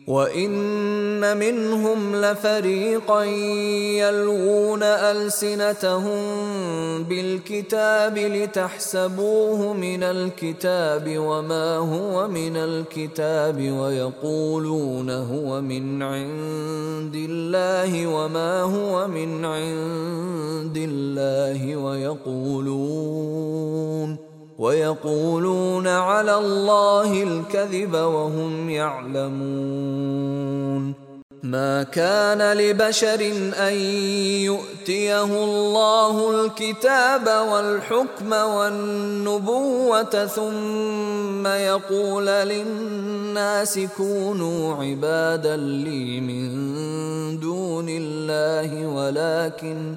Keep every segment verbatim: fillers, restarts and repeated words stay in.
وَإِنَّ مِنْهُمْ لَفَرِيقًا يَلْوُونَ أَلْسِنَتَهُم بِالْكِتَابِ لِتَحْسَبُوهُ مِنَ الْكِتَابِ وَمَا هُوَ مِنَ الْكِتَابِ وَيَقُولُونَ هُوَ مِنْ عِندِ اللَّهِ وَمَا هُوَ مِنْ عِندِ اللَّهِ وَيَقُولُونَ وَيَقُولُونَ عَلَى اللَّهِ الْكَذِبَ وَهُمْ يَعْلَمُونَ مَا كَانَ لِبَشَرٍ أَن يُؤْتِيَهُ اللَّهُ الْكِتَابَ وَالْحُكْمَ وَالنُّبُوَّةَ ثُمَّ يَقُولَ لِلنَّاسِ كُونُوا عِبَادًا لِّي مِن دُونِ اللَّهِ وَلَكِنْ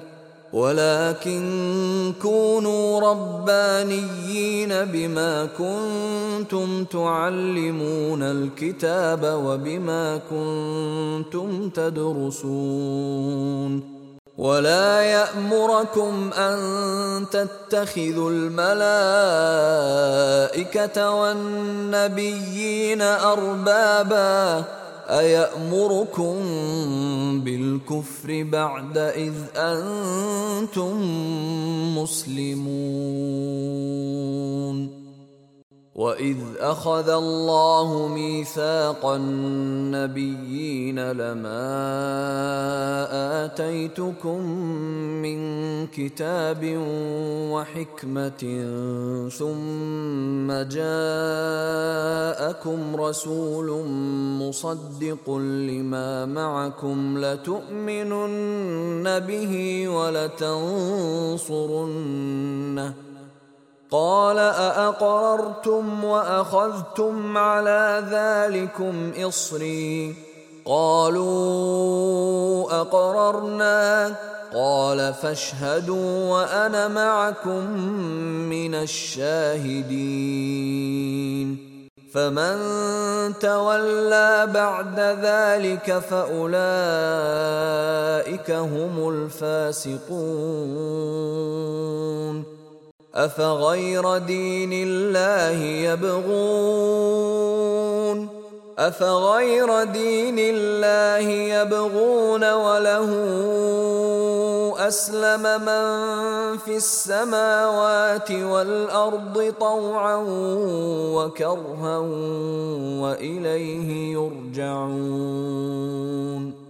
ولكن كونوا ربانيين بما كنتم تعلمون الكتاب وبما كنتم تدرسون ولا يأمركم أن تتخذوا الملائكة والنبيين أربابا أَيَأْمُرُكُم بِالْكُفْرِ بَعْدَ إِذْ أَنْتُمْ مُسْلِمُونَ وَإِذْ أَخَذَ اللَّهُ مِيثَاقَ النَّبِيِّينَ لَمَا آتَيْتُكُم مِّن كِتَابٍ وَحِكْمَةٍ ثُمَّ جَاءَكُمْ رَسُولٌ مُّصَدِّقٌ لِّمَا مَعَكُمْ لَتُؤْمِنُنَّ بِهِ وَلَتَنصُرُنَّهُ قَالَ أَأَقْرَرْتُمْ وَأَخَذْتُمْ عَلَى ذَلِكُمْ إِصْرِي قَالُوا أَقْرَرْنَا قَالَ فَاشْهَدُوا وَأَنَا مَعَكُمْ مِنَ الشَّاهِدِينَ فَمَن تَوَلَّىٰ بَعْدَ ذَلِكَ فَأُولَٰئِكَ هُمُ الْفَاسِقُونَ أَفَغَيْرَ دِينِ اللَّهِ يَبْغُونَ أَفَغَيْرَ دِينِ اللَّهِ يَبْغُونَ وَلَهُ أَسْلَمَ مَن فِي السَّمَاوَاتِ وَالْأَرْضِ طَوْعًا وَكَرْهًا وَإِلَيْهِ يُرْجَعُونَ